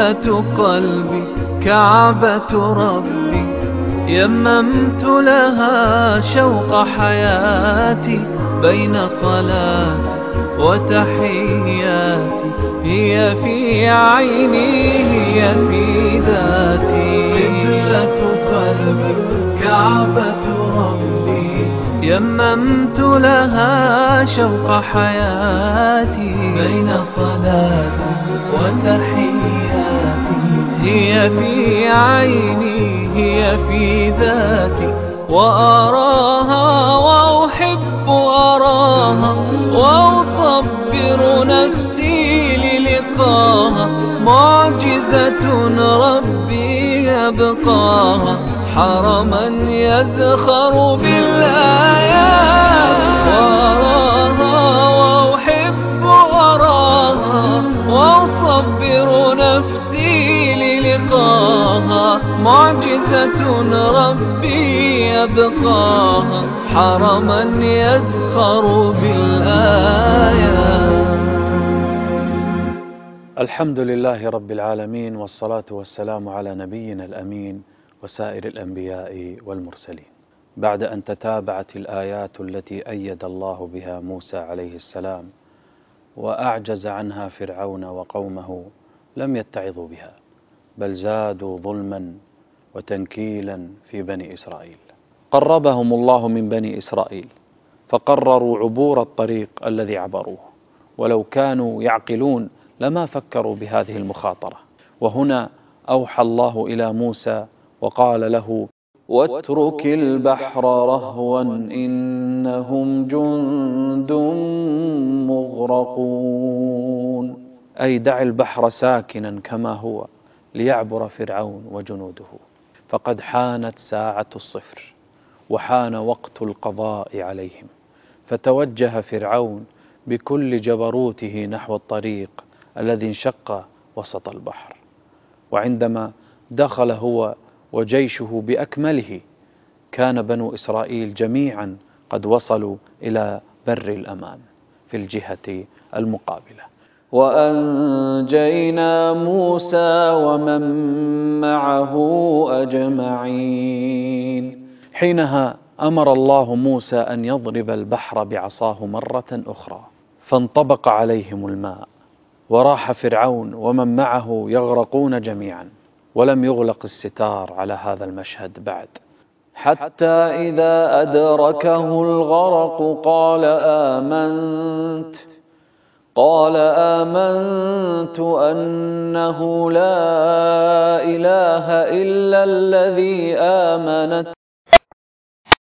قبلة قلبي كعبة ربي، يممت لها شوق حياتي بين صلاتي وتحياتي. هي في عيني هي في ذاتي، قبلة قلبي كعبة ربي، يممت لها شوق حياتي بين صلاتي وتحياتي. هي في عيني هي في ذاتي، وأراها وأحب أراها، وأصبر نفسي للقاها. معجزة ربي يبقاها، حرما يزخر بالآيات. وأراها وأحب أراها، وأصبر نفسي للقاها. معجزة ربي يبقاها، حرما يزخر بالآيات. الحمد لله رب العالمين، والصلاة والسلام على نبينا الأمين وسائر الأنبياء والمرسلين. بعد أن تتابعت الآيات التي أيد الله بها موسى عليه السلام وأعجز عنها فرعون وقومه، لم يتعظوا بها، بل زادوا ظلما وتنكيلا في بني إسرائيل. قربهم الله من بني إسرائيل فقرروا عبور الطريق الذي عبروه، ولو كانوا يعقلون لما فكروا بهذه المخاطرة. وهنا أوحى الله إلى موسى وقال له: واترك البحر رهوا إنهم جند مغرقون، أي دع البحر ساكنا كما هو ليعبر فرعون وجنوده. فقد حانت ساعة الصفر، وحان وقت القضاء عليهم. فتوجه فرعون بكل جبروته نحو الطريق الذي انشق وسط البحر. وعندما دخل هو وجيشه بأكمله، كان بنو إسرائيل جميعا قد وصلوا إلى بر الأمان في الجهة المقابلة. وأنجينا موسى ومن معه أجمعين. حينها أمر الله موسى أن يضرب البحر بعصاه مرة أخرى، فانطبق عليهم الماء، وراح فرعون ومن معه يغرقون جميعا. ولم يغلق الستار على هذا المشهد بعد، حتى إذا أدركه الغرق قال آمنت أنه لا إله إلا الذي آمنت